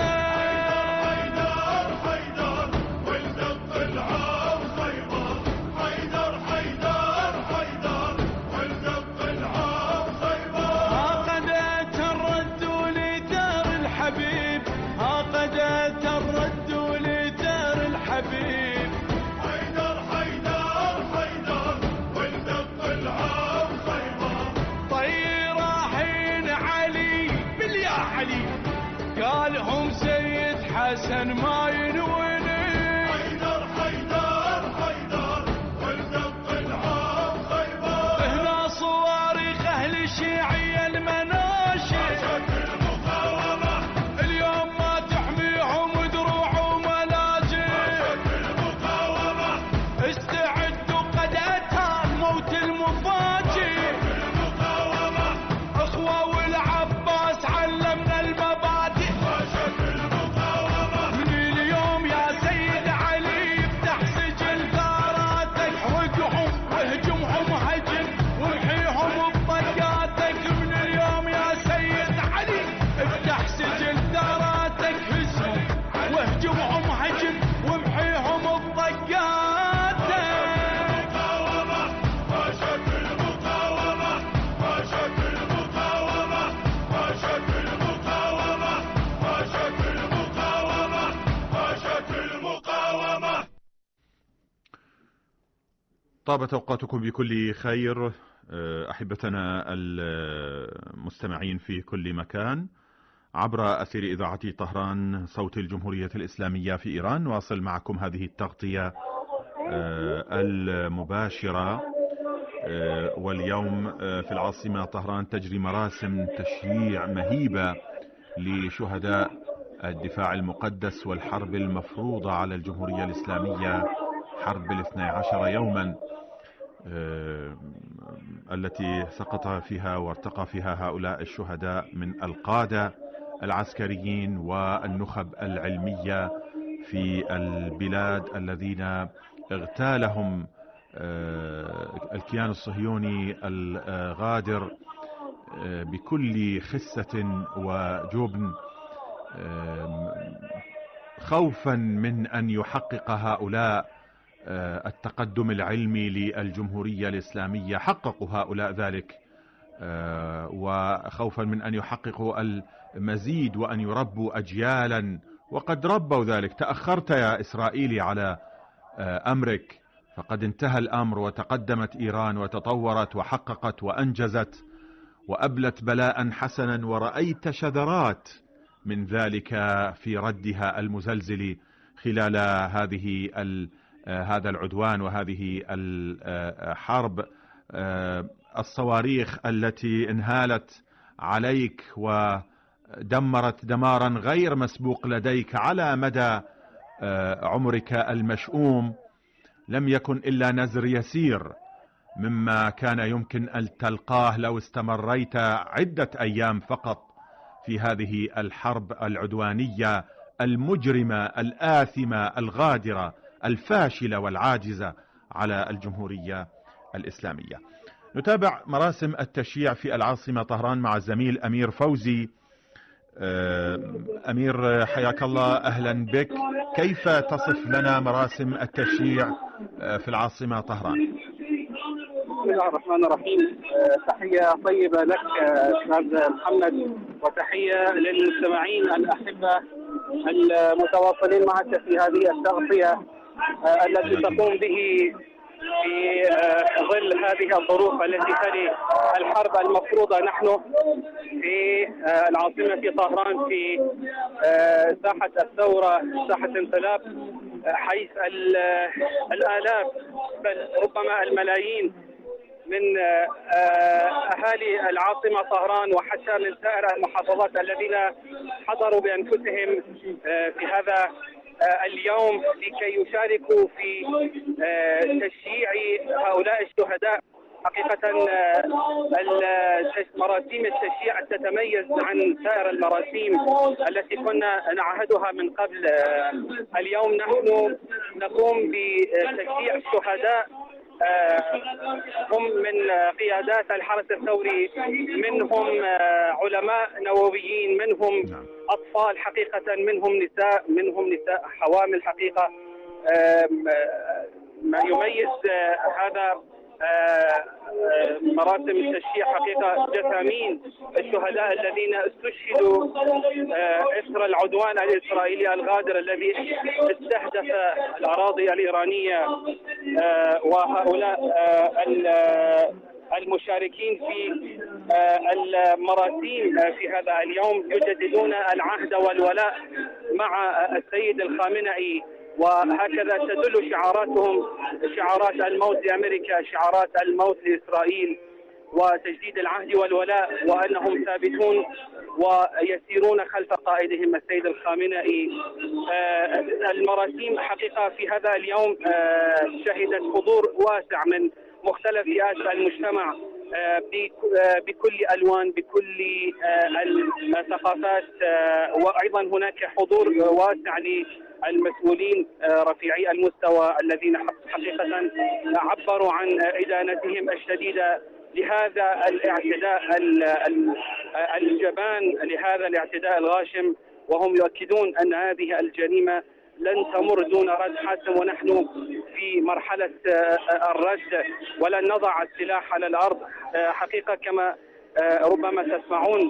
حيدر حيدر ولد القلعة وخيبر، حيدر حيدر حيدر ولد القلعة وخيبر. عقدت الرد لدار الحبيب، عقدت الرد لدار الحبيب. حيدر حيدر حيدر ولد القلعة وخيبر. طيرة حين علي باليا علي، قالهم سيد حسن ما ينوني. حيدر حيدر حيدر ولد القلعة وخيبر. هنا صواريخ أهل الشيعية المناشي. عاشت المقاومة اليوم ما تحميهم دروع وملاجئ. عاشت المقاومة استعدوا قد أتى الموت المفاجئ. عاشت المقاومة أخوة والعباس علمنا المبادئ. عاشت المقاومة من اليوم طابت أوقاتكم بكل خير أحبتنا المستمعين في كل مكان عبر أثير إذاعة طهران صوت الجمهورية الإسلامية في إيران. نواصل معكم هذه التغطية المباشرة، واليوم في العاصمة طهران تجري مراسم تشييع مهيبة لشهداء الدفاع المقدس والحرب المفروضة على الجمهورية الإسلامية، حرب 12 يوما التي سقط فيها وارتقى فيها هؤلاء الشهداء من القادة العسكريين والنخب العلمية في البلاد الذين اغتالهم الكيان الصهيوني الغادر بكل خسة وجبن، خوفا من أن يحقق هؤلاء التقدم العلمي للجمهورية الإسلامية. حققوا هؤلاء ذلك، وخوفا من أن يحققوا المزيد وأن يربوا أجيالا، وقد ربوا ذلك. تأخرت يا إسرائيلي على أمرك، فقد انتهى الأمر وتقدمت إيران وتطورت وحققت وأنجزت وأبلت بلاء حسنا، ورأيت شذرات من ذلك في ردها المزلزل خلال هذا العدوان وهذه الحرب. الصواريخ التي انهالت عليك ودمرت دمارا غير مسبوق لديك على مدى عمرك المشؤوم لم يكن إلا نزر يسير مما كان يمكن أن تلقاه لو استمريت عدة أيام فقط في هذه الحرب العدوانية المجرمة الآثمة الغادرة الفاشلة والعاجزة على الجمهورية الإسلامية. نتابع مراسم التشييع في العاصمة طهران مع الزميل أمير فوزي. أمير حياك الله، أهلا بك. كيف تصف لنا مراسم التشييع في العاصمة طهران؟ بسم الله الرحمن الرحيم. تحية طيبة لك أستاذ محمد، وتحية للمستمعين الأحبة المتواصلين معك في هذه التغطية التي تقوم به في ظل هذه الظروف التي تلي الحرب المفروضة. نحن في العاصمة طهران في ساحة الثورة، ساحة انقلاب، حيث الآلاف بل ربما الملايين من أهالي العاصمة طهران وحتى من سائر المحافظات الذين حضروا بأنفسهم في هذا اليوم لكي يشاركوا في تشييع هؤلاء الشهداء. حقيقة مراسيم التشييع تتميز عن سائر المراسيم التي كنا نعهدها من قبل. اليوم نحن نقوم بتشييع شهداء هم من قيادات الحرس الثوري، منهم علماء نوويين، منهم أطفال حقيقة، منهم نساء حوامل. حقيقة ما يميز هذا مراسم التشييع حقيقة جثامين الشهداء الذين استشهدوا إثر العدوان الإسرائيلي الغادر الذي استهدف الأراضي الإيرانية. وهؤلاء المشاركين في المراسيم في هذا اليوم يجددون العهد والولاء مع السيد الخامنئي، وهكذا تدل شعاراتهم شعارات الموت لأمريكا، شعارات الموت لإسرائيل، وتجديد العهد والولاء، وأنهم ثابتون ويسيرون خلف قائدهم السيد الخامنئي. المراسيم حقيقة في هذا اليوم شهدت حضور واسع من مختلف فئات المجتمع بكل ألوان، بكل الثقافات، وأيضا هناك حضور واسع للمسؤولين رفيعي المستوى الذين حقيقة عبروا عن إدانتهم الشديدة لهذا الاعتداء الجبان، لهذا الاعتداء الغاشم، وهم يؤكدون أن هذه الجريمة لن تمر دون رد حاسم، ونحن في مرحلة الرد ولن نضع السلاح على الأرض. حقيقة كما ربما تسمعون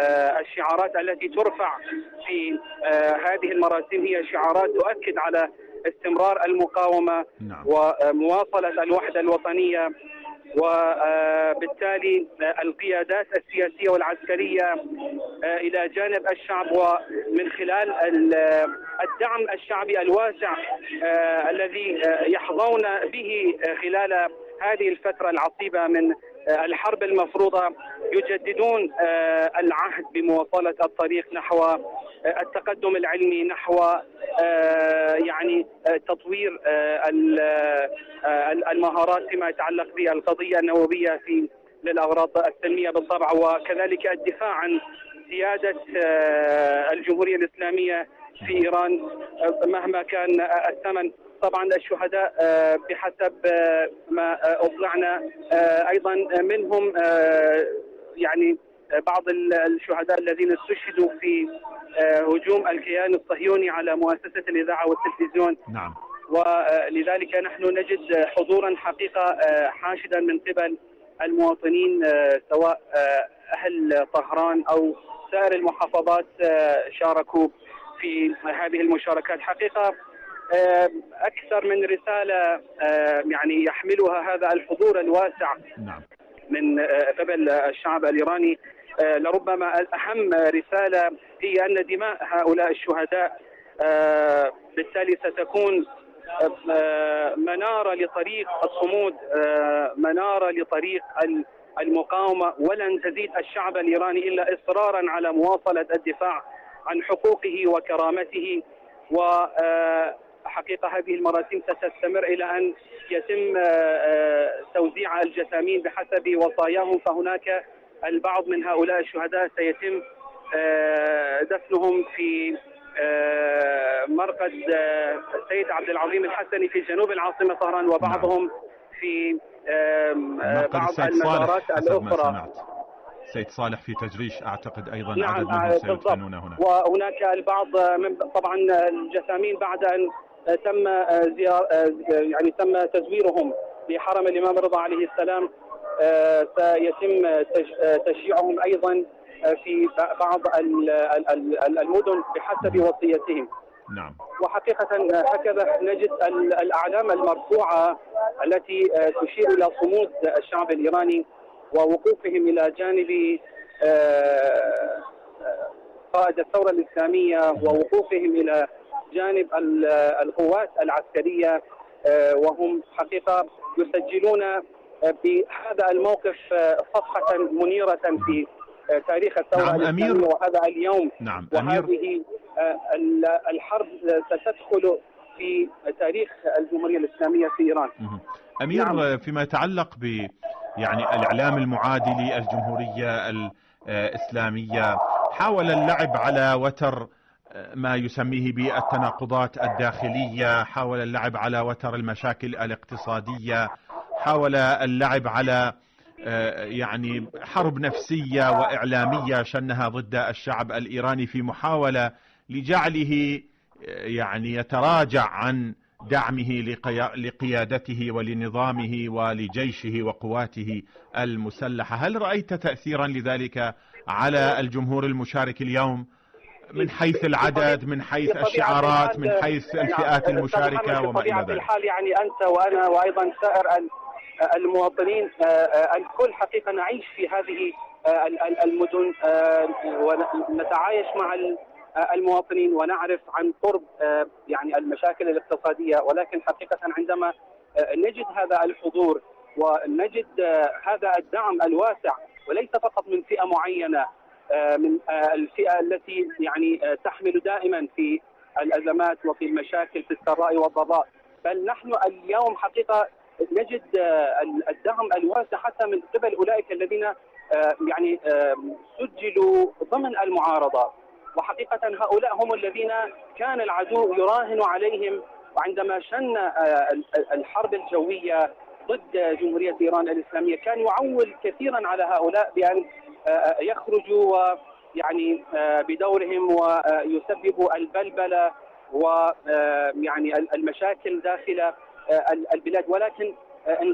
الشعارات التي ترفع في هذه المراسم هي شعارات تؤكد على استمرار المقاومة ومواصلة الوحدة الوطنية، وبالتالي القيادات السياسية والعسكرية إلى جانب الشعب، ومن خلال الدعم الشعبي الواسع الذي يحظون به خلال هذه الفترة العصيبة من الحرب المفروضة، يجددون العهد بمواصلة الطريق نحو التقدم العلمي، نحو يعني تطوير المهارات فيما يتعلق بالقضية النووية للأغراض السلمية بالطبع، وكذلك الدفاع عن سيادة الجمهورية الإسلامية في إيران مهما كان الثمن. طبعا الشهداء بحسب ما أطلعنا أيضا منهم يعني بعض الشهداء الذين استشهدوا في هجوم الكيان الصهيوني على مؤسسة الإذاعة والتلفزيون. نعم. ولذلك نحن نجد حضورا حقيقة حاشدا من قبل المواطنين، سواء أهل طهران أو سائر المحافظات شاركوا في هذه المشاركات. حقيقة أكثر من رسالة يعني يحملها هذا الحضور الواسع من قبل الشعب الإيراني. لربما الأهم رسالة هي أن دماء هؤلاء الشهداء بالتالي ستكون منارة لطريق الصمود، منارة لطريق المقاومة، ولن تزيد الشعب الإيراني إلا إصرارا على مواصلة الدفاع عن حقوقه وكرامته. وحقيقة هذه المراسم ستستمر إلى أن يتم توزيع الجثامين بحسب وصاياهم، فهناك البعض من هؤلاء الشهداء سيتم دفنهم في مرقد السيد عبد العظيم الحسني في جنوب العاصمة طهران، وبعضهم في بعض المزارات الأخرى. سيد صالح في تجريش أعتقد أيضا عدد منهم سيدفنون هنا. وهناك البعض من طبعا الجثامين بعد أن تم يعني تم تزويرهم لحرم الإمام الرضا عليه السلام، سيتم تشييعهم أيضا في بعض المدن بحسب وصيتهم. نعم. وحقيقة هكذا نجد الأعلام المرفوعة التي تشير إلى صمود الشعب الإيراني ووقوفهم إلى جانب قائد الثورة الإسلامية، ووقوفهم إلى جانب القوات العسكرية، وهم حقيقة يسجلون بهذا الموقف صفحة منيرة في تاريخ الثورة الإسلامية. وهذا اليوم وهذه الحرب ستدخل في تاريخ الجمهورية الإسلامية في إيران. أمير، فيما يتعلق يعني الإعلام المعادي للجمهورية الإسلامية حاول اللعب على وتر ما يسميه بالتناقضات الداخلية، حاول اللعب على وتر المشاكل الاقتصادية، حاول اللعب على يعني حرب نفسية وإعلامية شنها ضد الشعب الإيراني في محاولة لجعله يعني يتراجع عن دعمه لقيادته ولنظامه ولجيشه وقواته المسلحة. هل رأيت تأثيرا لذلك على الجمهور المشارك اليوم من حيث العدد، من حيث الشعارات، من حيث الفئات المشاركة وما إلى ذلك؟ الحال يعني أنت وأنا وأيضا سائر المواطنين الكل حقيقة نعيش في هذه المدن ونتعايش مع المواطنين ونعرف عن قرب يعني المشاكل الاقتصادية، ولكن حقيقة عندما نجد هذا الحضور ونجد هذا الدعم الواسع، وليس فقط من فئة معينة، من الفئة التي يعني تحمل دائما في الأزمات وفي المشاكل في السراء والضراء، بل نحن اليوم حقيقة نجد الدعم الواسع حتى من قبل أولئك الذين يعني سجلوا ضمن المعارضة. وحقيقة هؤلاء هم الذين كان العدو يراهن عليهم، وعندما شن الحرب الجوية ضد جمهورية إيران الإسلامية كان يعول كثيرا على هؤلاء بأن يخرجوا ويعني بدورهم ويسببوا البلبلة ويعني المشاكل داخل البلاد. ولكن